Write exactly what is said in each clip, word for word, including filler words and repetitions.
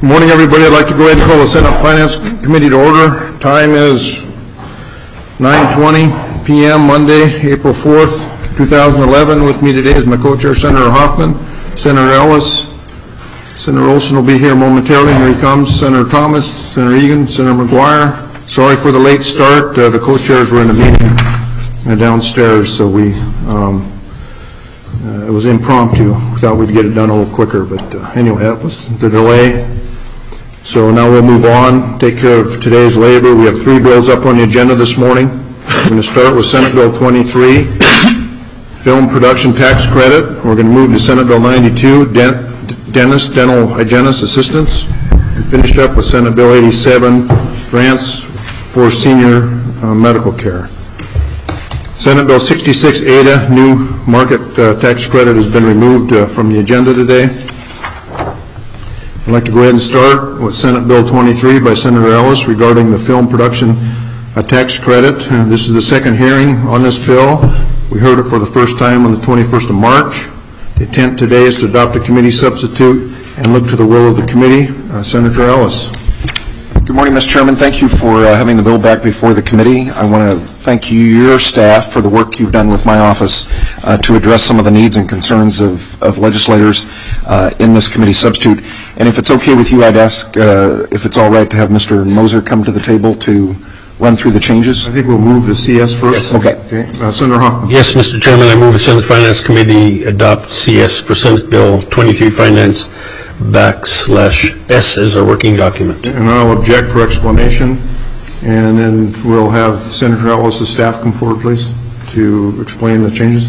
Good morning, everybody. I'd like to go ahead and call the Senate Finance Committee to order. Time is nine twenty p m Monday, April fourth, two thousand eleven. With me today is my co-chair, Senator Hoffman, Senator Ellis. Senator Olson will be here momentarily. Here he comes. Senator Thomas, Senator Egan, Senator McGuire. Sorry for the late start. Uh, the co-chairs were in a meeting uh, downstairs, so we um, uh, it was impromptu. We thought we'd get it done a little quicker, but uh, anyway, that was the delay. So now we'll move on, take care of today's labor. We have three bills up on the agenda this morning. We're going to start with Senate Bill twenty-three, Film Production Tax Credit. We're going to move to Senate Bill ninety-two, Dent Dentist, Dental Hygienist Assistance, and finish up with Senate Bill eighty-seven, Grants for Senior uh, Medical Care. Senate Bill sixty-six, A D A, New Market uh, Tax Credit, has been removed uh, from the agenda today. I'd like to go ahead and start with Senate Bill twenty-three by Senator Ellis regarding the Film Production uh, Tax Credit. Uh, this is the second hearing on this bill. We heard it for the first time on the twenty-first of March. The intent today is to adopt a committee substitute and look to the will of the committee. Uh, Senator Ellis. Good morning, Mister Chairman. Thank you for uh, having the bill back before the committee. I want to thank you, your staff, for the work you've done with my office uh, to address some of the needs and concerns of, of legislators uh, in this committee substitute. And if it's okay with you, I'd ask uh, if it's all right to have Mister Moser come to the table to run through the changes. I think we'll move the C S first. Yes. Okay. Okay. Uh, Senator Hoffman. Yes, Mister Chairman, I move the Senate Finance Committee adopt C S for Senate Bill twenty-three Finance backslash S as our working document. And I'll object for explanation. And then we'll have Senator Ellis' staff come forward, please, to explain the changes.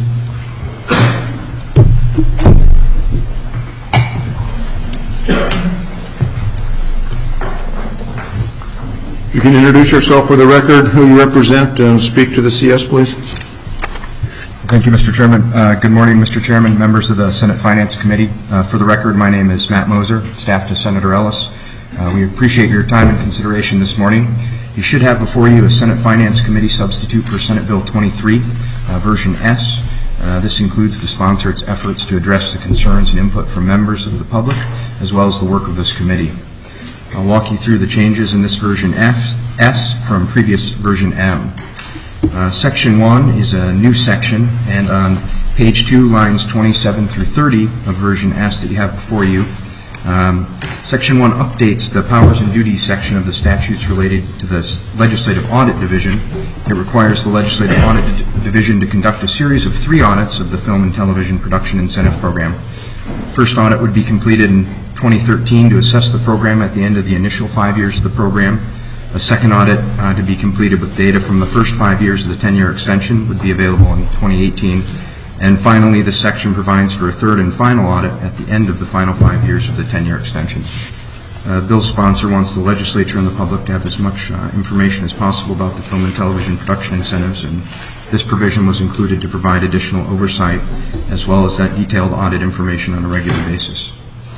You can introduce yourself for the record, who you represent, and speak to the C S, please. Thank you, Mister Chairman. Uh, good morning, Mister Chairman, members of the Senate Finance Committee. Uh, for the record, my name is Matt Moser, staff to Senator Ellis. Uh, we appreciate your time and consideration this morning. You should have before you a Senate Finance Committee substitute for Senate Bill twenty-three, uh, version S. Uh, this includes to sponsor its efforts to address the concerns and input from members of the public, as well as the work of this committee. I'll walk you through the changes in this version F, S from previous version M. Uh, section one is a new section, and on page two, lines twenty-seven through thirty of version S that you have before you, um, section one updates the powers and duties section of the statutes related to the Legislative Audit Division. It requires the Legislative Audit D- Division to conduct a series of three audits of the Film and Television Production Incentive Program. First audit would be completed in twenty thirteen to assess the program at the end of the initial five years of the program. A second audit uh, to be completed with data from the first five years of the ten-year extension would be available in twenty eighteen. And finally, this section provides for a third and final audit at the end of the final five years of the ten-year extension. Uh, the bill's sponsor wants the legislature and the public to have as much uh, information as possible about the film and television production incentives, and this provision was included to provide additional oversight as well as that detailed audit information on a regular basis.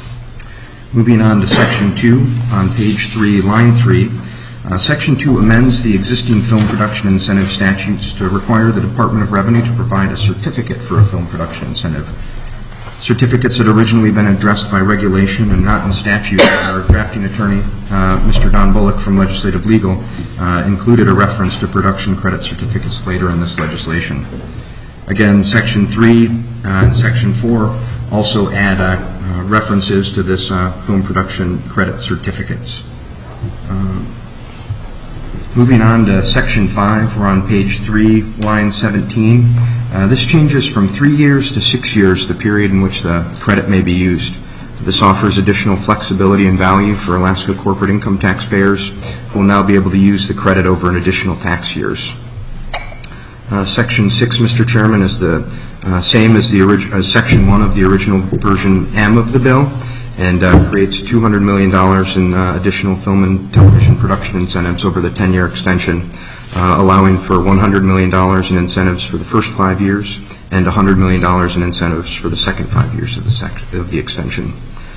Moving on to section two on page three, line three. Uh, Section two amends the existing film production incentive statutes to require the Department of Revenue to provide a certificate for a film production incentive. Certificates that had originally been addressed by regulation and not in statute. Our drafting attorney, uh, Mister Don Bullock from Legislative Legal, uh, included a reference to production credit certificates later in this legislation. Again, Section three uh, and Section four also add uh, uh, references to this uh, film production credit certificates. Um, Moving on to Section five, we're on page three, line seventeen. Uh, this changes from three years to six years, the period in which the credit may be used. This offers additional flexibility and value for Alaska corporate income taxpayers who will now be able to use the credit over an additional tax years. Uh, Section six, Mister Chairman, is the uh, same as the orig- uh, Section one of the original version M of the bill, and uh, creates two hundred million dollars in uh, additional film and television production incentives over the ten-year extension, uh, allowing for one hundred million dollars in incentives for the first five years and one hundred million dollars in incentives for the second five years of the, sec- of the extension.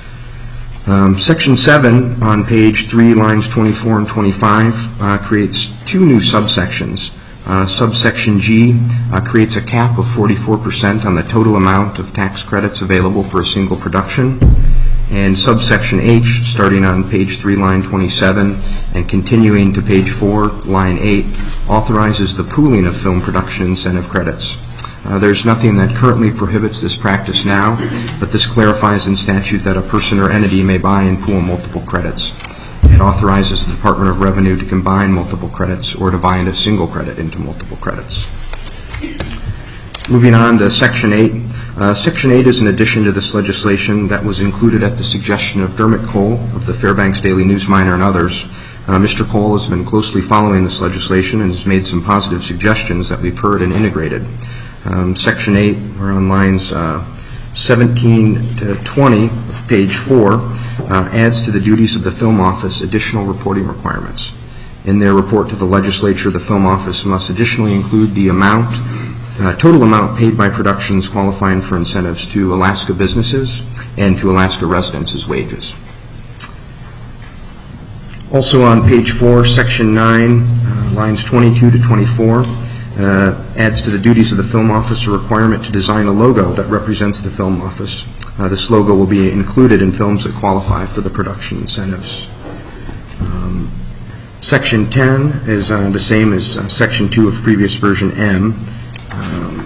Um, Section seven on page three, lines twenty-four and twenty-five, uh, creates two new subsections. Uh, subsection G uh, creates a cap of forty-four percent on the total amount of tax credits available for a single production. And subsection H, starting on page three, line twenty-seven, and continuing to page four, line eight, authorizes the pooling of film production incentive credits. Uh, there's nothing that currently prohibits this practice now, but this clarifies in statute that a person or entity may buy and pool multiple credits. It authorizes the Department of Revenue to combine multiple credits or to bind a single credit into multiple credits. Moving on to Section eight. Uh, Section eight is an addition to this legislation that was included at the suggestion of Dermot Cole of the Fairbanks Daily News Miner and others. Uh, Mister Cole has been closely following this legislation and has made some positive suggestions that we've heard and integrated. Um, Section eight, we're on lines uh, seventeen to twenty of page four, uh, adds to the duties of the Film Office additional reporting requirements. In their report to the legislature, the Film Office must additionally include the amount Uh, total amount paid by productions qualifying for incentives to Alaska businesses and to Alaska residents as wages. Also on page four, section nine, uh, lines twenty-two to twenty-four, uh, adds to the duties of the Film Office a requirement to design a logo that represents the Film Office. Uh, this logo will be included in films that qualify for the production incentives. Um, section ten is uh, the same as uh, section two of previous version M. Um,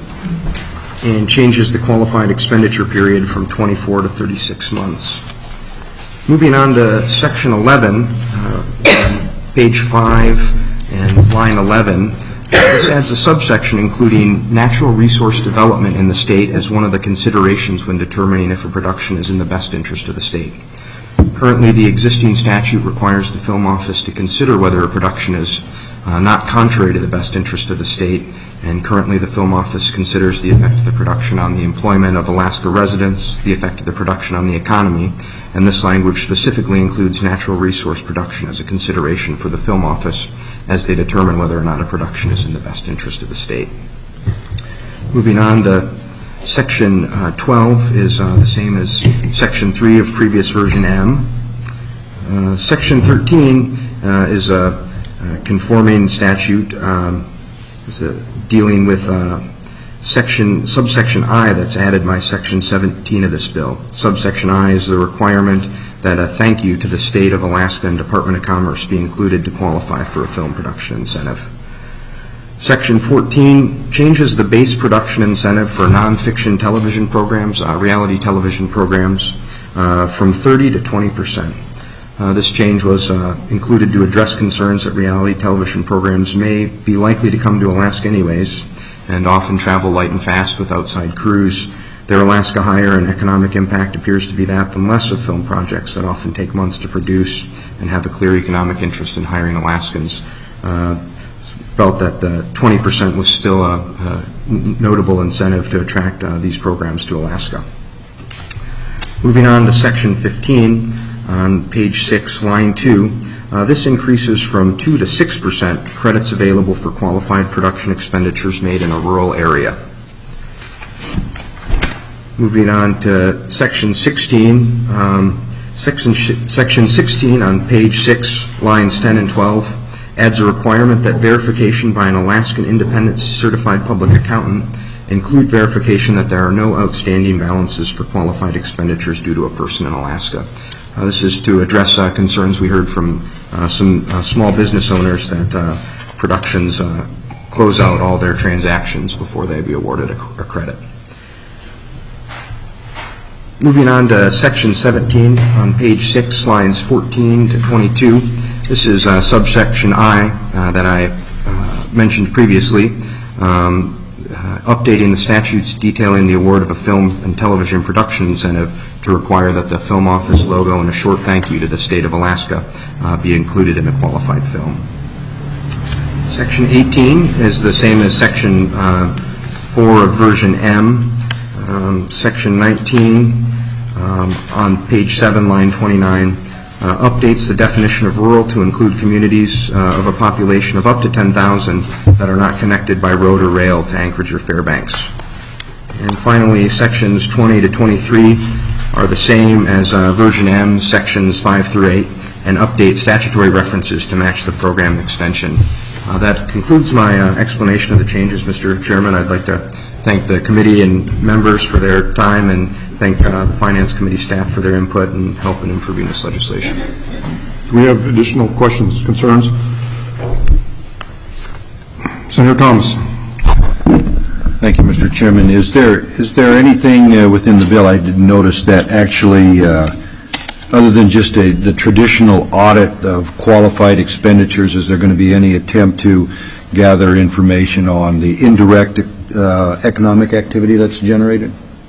and changes the qualified expenditure period from twenty-four to thirty-six months. Moving on to Section eleven, uh, page five and line eleven, this adds a subsection including natural resource development in the state as one of the considerations when determining if a production is in the best interest of the state. Currently, the existing statute requires the Film Office to consider whether a production is uh, not contrary to the best interest of the state. And currently the Film Office considers the effect of the production on the employment of Alaska residents, the effect of the production on the economy, and this language specifically includes natural resource production as a consideration for the Film Office as they determine whether or not a production is in the best interest of the state. Moving on to Section uh, twelve is uh, the same as Section three of previous version M. Uh, Section thirteen uh, is a, a conforming statute um, is a dealing with uh, section subsection I that's added by Section seventeen of this bill. Subsection I is the requirement that a thank you to the State of Alaska and Department of Commerce be included to qualify for a film production incentive. Section fourteen changes the base production incentive for nonfiction television programs, uh, reality television programs, uh, from thirty to twenty percent. Uh, this change was uh, included to address concerns that reality television programs may be likely to come to Alaska anyways and often travel light and fast with outside crews. Their Alaska hire and economic impact appears to be that than less of film projects that often take months to produce and have a clear economic interest in hiring Alaskans. Uh, felt that the twenty percent was still a, a notable incentive to attract uh, these programs to Alaska. Moving on to Section fifteen, on page six, line two, uh, this increases from two to six percent credits available for qualified production expenditures made in a rural area. Moving on to Section sixteen, um, section, section sixteen on page six, lines ten and twelve, adds a requirement that verification by an Alaskan independent certified public accountant include verification that there are no outstanding balances for qualified expenditures due to a person in Alaska. Uh, this is to address uh, concerns we heard from uh, some uh, small business owners that uh, productions uh, close out all their transactions before they be awarded a, a credit. Moving on to Section seventeen on page six, lines fourteen to twenty-two. This is uh, subsection I uh, that I uh, mentioned previously, um, uh, updating the statutes detailing the award of a film and television production incentive to require that the Film Office logo and a short thank you to the State of Alaska uh, be included in a qualified film. Section eighteen is the same as Section uh, four of version M. Um, Section nineteen um, on page seven, line twenty-nine, uh, updates the definition of rural to include communities uh, of a population of up to ten thousand that are not connected by road or rail to Anchorage or Fairbanks. And finally, Sections twenty to twenty-three are the same as uh, version M, sections five through eight, and update statutory references to match the program extension. Uh, that concludes my uh, explanation of the changes, Mister Chairman. I'd like to thank the committee and members for their time and thank uh, the Finance Committee staff for their input and help in improving this legislation. Do we have additional questions, concerns? Senator Thomas. Thank you, Mister Chairman. Is there is there anything uh, within the bill, I did notice, that actually, uh, other than just a, the traditional audit of qualified expenditures, is there going to be any attempt to gather information on the indirect uh, economic activity that's generated?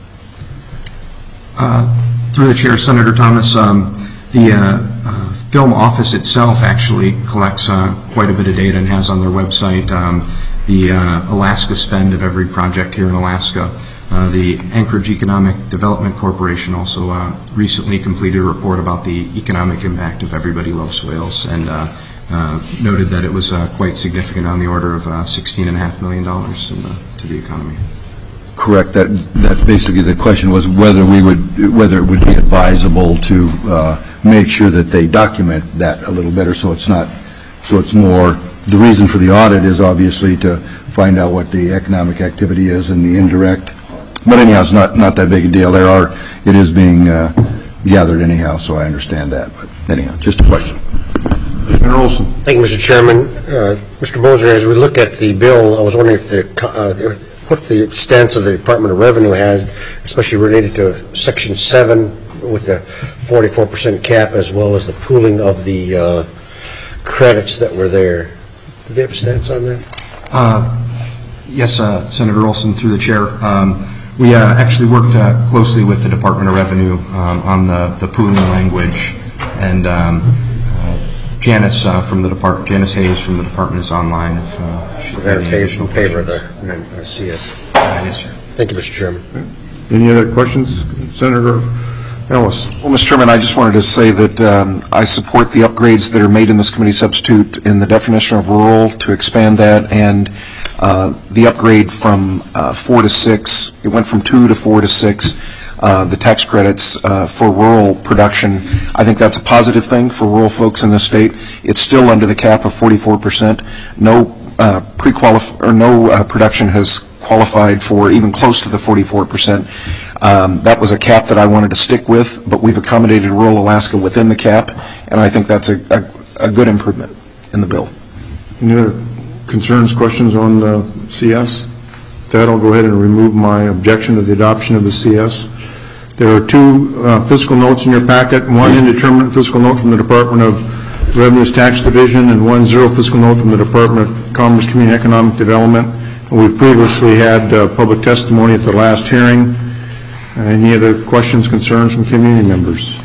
Uh, through the chair, Senator Thomas, um, the uh, uh, film office itself actually collects uh, quite a bit of data and has on their website um, the uh, Alaska spend of every project here in Alaska. Uh, the Anchorage Economic Development Corporation also uh, recently completed a report about the economic impact of Everybody Loves Whales, and uh, uh, noted that it was uh, quite significant, on the order of uh, sixteen point five million dollars in the, to the economy. Correct. That that basically the question was whether we would whether it would be advisable to uh, make sure that they document that a little better, so it's not so it's more. The reason for the audit is obviously to find out what the economic activity is and the indirect. But anyhow, it's not not that big a deal. There are it is being uh, gathered anyhow, so I understand that. But anyhow, just a question. Senator Olson. Thank you, Mister Chairman. Uh, Mister Moser, as we look at the bill, I was wondering if the, uh, what the stance of the Department of Revenue has, especially related to Section seven with the forty-four percent cap, as well as the pooling of the uh, credits that were there. Do they have a stance on that? Uh, yes, uh, Senator Olson, through the chair. Um, we uh, actually worked uh, closely with the Department of Revenue um, on the, the pooling language, and um, uh, Janice uh, from the Department, Janice Hayes from the Department is online. If uh, she They're in favor, favor of the uh, C S. Uh, yes, sir. Thank you, Mister Chairman. Any other questions, Senator Ellis? Well, Mister Chairman, I just wanted to say that um, I support the upgrades that are made in this committee substitute in the definition of rural to expand that, and uh, the upgrade from uh, four to six. It went from two to four to six. Uh, the tax credits uh, for rural production. I think that's a positive thing for rural folks in this state. It's still under the cap of forty-four percent. No uh, pre-qualif or no uh, production has qualified for even close to the forty-four percent. Um, that was a cap that I wanted to stick with, but we've accommodated rural Alaska within the cap, and I think that's a, a, a good improvement in the bill. Any other concerns, questions on the C S? With that, I'll go ahead and remove my objection to the adoption of the C S. There are two uh, fiscal notes in your packet, one indeterminate fiscal note from the Department of Revenue's Tax Division and one zero fiscal note from the Department of Commerce, Community and Economic Development. And we've previously had uh, public testimony at the last hearing. Uh, any other questions, concerns from community members?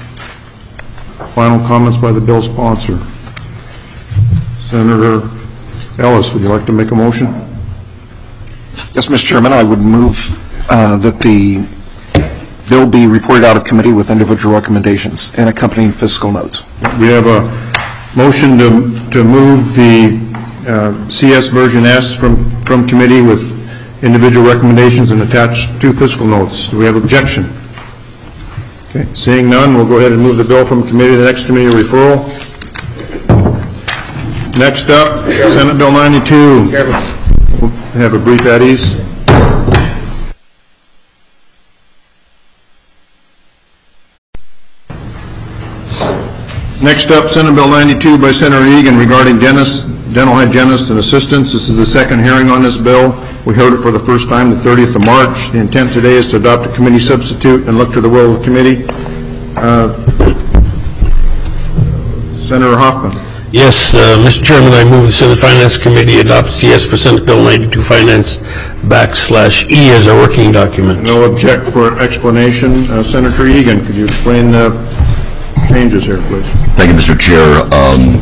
Final comments by the bill sponsor. Senator Ellis, would you like to make a motion? Yes, Mister Chairman, I would move uh, that the bill be reported out of committee with individual recommendations and accompanying fiscal notes. We have a motion to, to move the uh, C S version S from, from committee with individual recommendations and attach two fiscal notes. Do we have objection? Okay. Seeing none, we'll go ahead and move the bill from committee to the next committee referral. Next up, Senate Bill ninety-two. We'll have a brief at ease. Next up, Senate Bill ninety-two by Senator Egan regarding dentists, dental hygienists and assistants. This is the second hearing on this bill. We heard it for the first time the thirtieth of March. The intent today is to adopt a committee substitute and look to the will of the committee. Uh, Senator Hoffman. Yes, uh, Mister Chairman, I move the Senate Finance Committee adopt C S for Senate Bill ninety-two Finance backslash E as a working document. No object for explanation. Uh, Senator Egan, could you explain the changes here, please? Thank you, Mister Chair. Um,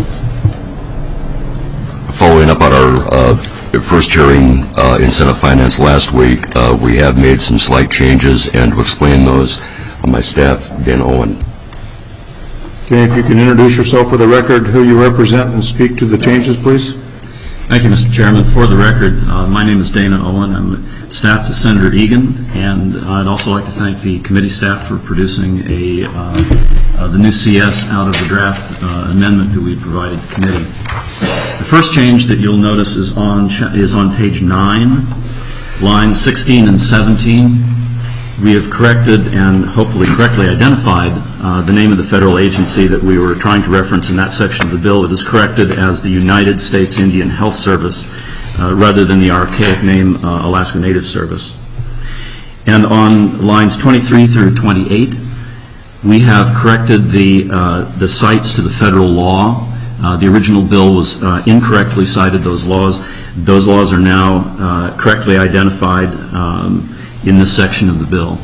following up on our uh, first hearing uh, in Senate Finance last week, uh, we have made some slight changes, and to explain those, uh, my staff, Dan Owen. Okay, if you can introduce yourself for the record, who you represent, and speak to the changes, please. Thank you, Mister Chairman. For the record, uh, my name is Dana Owen. I'm staff to Senator Egan, and I'd also like to thank the committee staff for producing a uh, uh, the new C S out of the draft uh, amendment that we provided the committee. The first change that you'll notice is on is on page nine, lines sixteen and seventeen. we have corrected and hopefully correctly identified uh, the name of the federal agency that we were trying to reference in that section of the bill. It is corrected as the United States Indian Health Service uh, rather than the archaic name uh, Alaska Native Service. And on lines twenty-three through twenty-eight, we have corrected the, uh, the cites to the federal law. Uh, the original bill was uh, incorrectly cited, those laws. Those laws are now uh, correctly identified um, in this section of the bill.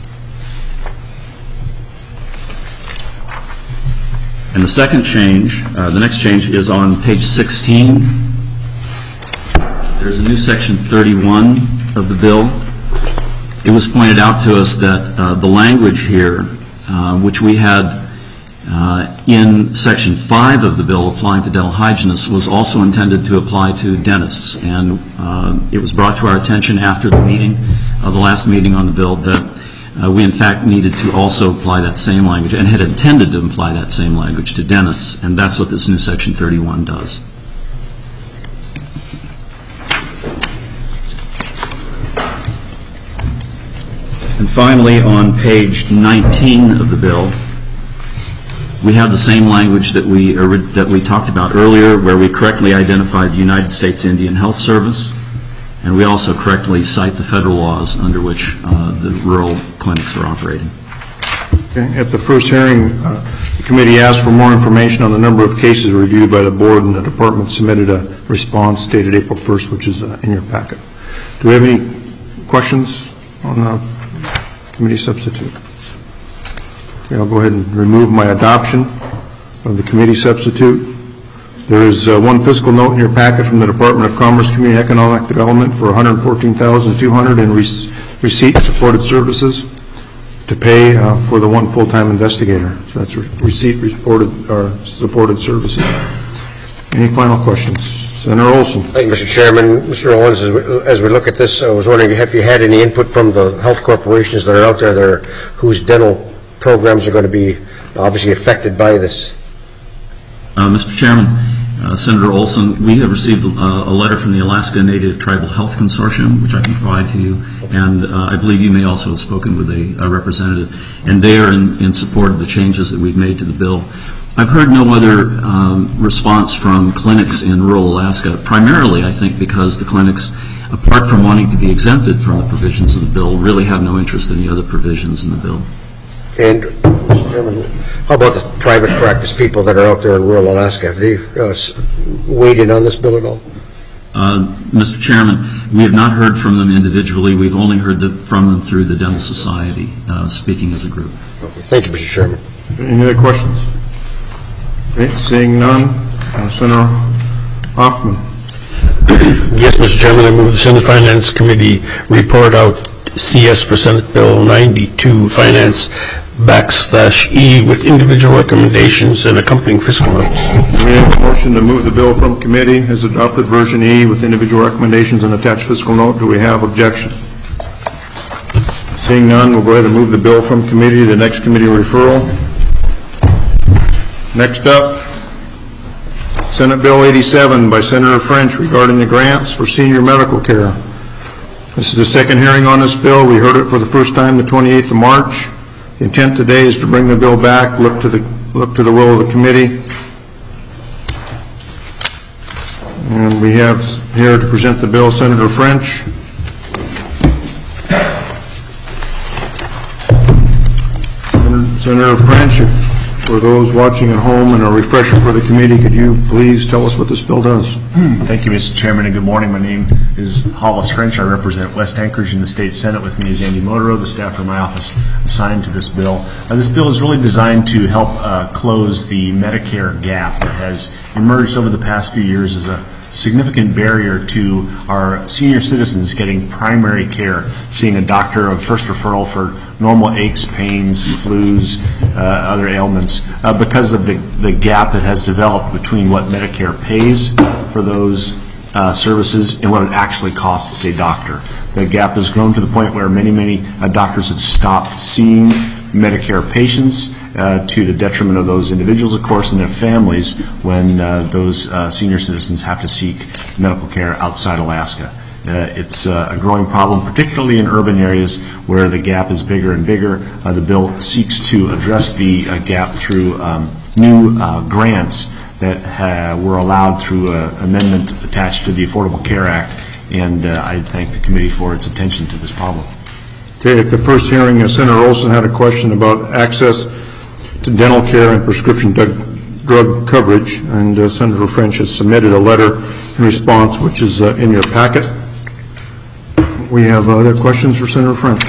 And the second change, uh, the next change is on page sixteen. There's a new section thirty-one of the bill. It was pointed out to us that uh, the language here, uh, which we had uh, in section five of the bill applying to dental hygienists, was also intended to apply to dentists. And uh, it was brought to our attention after the meeting, uh, the last meeting on the bill, that uh, we in fact needed to also apply that same language and had intended to apply that same language to dentists. And that's what this new section thirty-one does. And finally, on page nineteen of the bill, we have the same language that we that we talked about earlier, where we correctly identified the United States Indian Health Service, and we also correctly cite the federal laws under which uh, the rural clinics are operating. Okay. At the first hearing, uh, the committee asked for more information on the number of cases reviewed by the board, and the department submitted a response dated April first, which is uh, in your packet. Do we have any questions on the committee substitute? Okay, I'll go ahead and remove my adoption of the committee substitute. There is uh, one fiscal note in your packet from the Department of Commerce, Community and Economic Development for one hundred fourteen thousand two hundred dollars in re receipt-supported services to pay uh, for the one full-time investigator. So that's re receipt-reported or supported services. Any final questions? Senator Olson. Thank you, Mister Chairman. Mister Owens, as we, as we look at this, I was wondering if you had any input from the health corporations that are out there that are, whose dental programs are going to be obviously affected by this. Uh, Mister Chairman, uh, Senator Olson, we have received a, a letter from the Alaska Native Tribal Health Consortium, which I can provide to you, and uh, I believe you may also have spoken with a, a representative, and they are in, in support of the changes that we've made to the bill. I've heard no other um, response from clinics in rural Alaska, primarily, I think, because the clinics, apart from wanting to be exempted from the provisions of the bill, really have no interest in the other provisions in the bill. And, Mister Chairman, how about the private practice people that are out there in rural Alaska? Have they uh, weighed in on this bill at all? Uh, Mister Chairman, we have not heard from them individually. We've only heard the, from them through the Dental Society, uh, speaking as a group. Okay. Thank you, Mister Chairman. Any other questions? Okay, seeing none, uh, Senator Hoffman. Yes, Mister Chairman, I move the Senate Finance Committee report out C S for Senate Bill ninety-two Finance backslash E with individual recommendations and accompanying fiscal notes. We have a motion to move the bill from committee as adopted version E with individual recommendations and attached fiscal note. Do we have objection? Seeing none, we'll go ahead and move the bill from committee to the next committee referral. Next up, Senate Bill eighty-seven by Senator French regarding the grants for senior medical care. This is the second hearing on this bill. We heard it for the first time the twenty-eighth of March. The intent today is to bring the bill back, look to the look to the will of the committee. And we have here to present the bill Senator French. Senator French, if for those watching at home and a refresher for the committee, could you please tell us what this bill does? Thank you, Mister Chairman, and good morning. My name is Hollis French. I represent West Anchorage in the State Senate. With me is Andy Motoro, the staff from my office assigned to this bill. Uh, this bill is really designed to help uh, close the Medicare gap that has emerged over the past few years as a significant barrier to our senior citizens getting primary care, seeing a doctor of first referral for normal aches, pains, flus, uh, other ailments, uh, because of the, the gap that has developed between what Medicare pays for those uh, services and what it actually costs to see a doctor. The gap has grown to the point where many, many uh, doctors have stopped seeing Medicare patients uh, to the detriment of those individuals, of course, and their families when uh, those uh, senior citizens have to seek medical care outside Alaska. Uh, It's uh, a growing problem, particularly in urban areas where the gap is bigger and bigger. Uh, The bill seeks to address the uh, gap through um, new uh, grants that uh, were allowed through an amendment attached to the Affordable Care Act, and uh, I thank the committee for its attention to this problem. Okay, at the first hearing, uh, Senator Olson had a question about access to dental care and prescription drug, drug coverage, and uh, Senator French has submitted a letter in response, which is uh, in your packet. We have other questions for Senator French?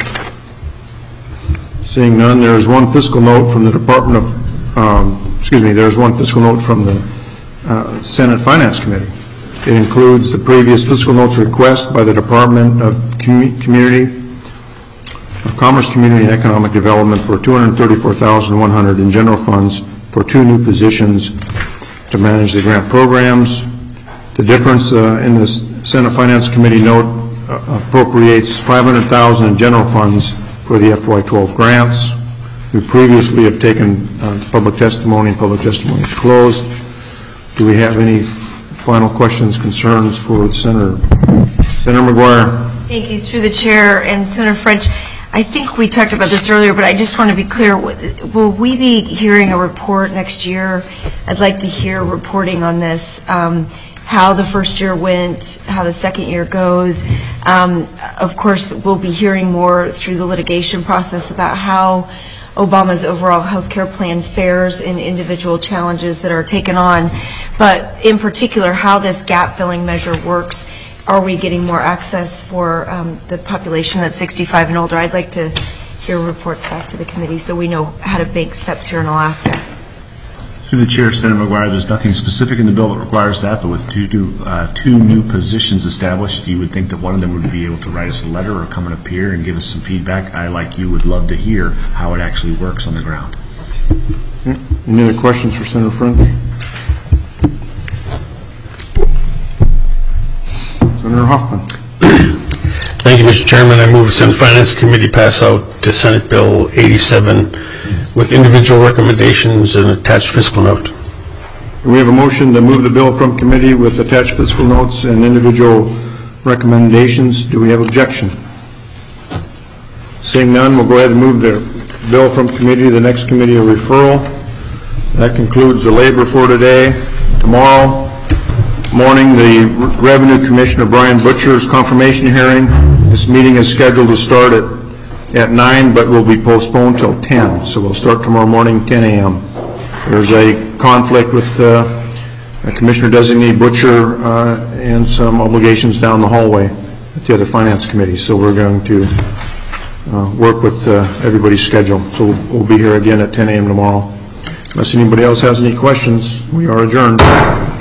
Seeing none, there is one fiscal note from the Department of, um, excuse me, there is one fiscal note from the uh, Senate Finance Committee. It includes the previous fiscal notes request by the Department of Com- Community, of Commerce, Community, and Economic Development for two hundred thirty-four thousand one hundred dollars in general funds for two new positions to manage the grant programs. The difference uh, in this Senate Finance Committee note uh, appropriates five hundred thousand dollars in general funds for the F Y twelve grants. We previously have taken uh, public testimony, and public testimony is closed. Do we have any f- final questions, concerns for Senator Senator McGuire? Thank you. Through the chair and Senator French, I think we talked about this earlier, but I just want to be clear. Will we be hearing a report next year? I'd like to hear reporting on this, um, how the first year went, how the second year goes. Um, of course, we'll be hearing more through the litigation process about how Obama's overall health care plan fares in individual challenges that are taken on, but in particular, how this gap-filling measure works. Are we getting more access for um, the population that's sixty-five and older? I'd like to hear reports back to the committee so we know how to make steps here in Alaska. Through the chair, Senator McGuire, there's nothing specific in the bill that requires that, but with two, two, uh, two new positions established, you would think that one of them would be able to write us a letter or come and appear and give us some feedback. I, like you, would love to hear how it actually works on the ground. Okay. Any other questions for Senator French? Senator Hoffman. Thank you, Mister Chairman. I move the Senate Finance Committee pass out to Senate Bill eighty-seven with individual recommendations and attached fiscal note. We have a motion to move the bill from committee with attached fiscal notes and individual recommendations. Do we have objection? Seeing none, we'll go ahead and move the bill from committee to the next committee of referral. That concludes the labor for today. Tomorrow morning, the Revenue Commissioner Brian Butcher's confirmation hearing. This meeting is scheduled to start at, at nine, but will be postponed till ten. So we'll start tomorrow morning, ten a.m. There's a conflict with uh, Commissioner Designee Butcher uh, and some obligations down the hallway at the other Finance Committee. So we're going to uh, work with uh, everybody's schedule. So we'll, we'll be here again at ten a.m. tomorrow. Unless anybody else has any questions, we are adjourned.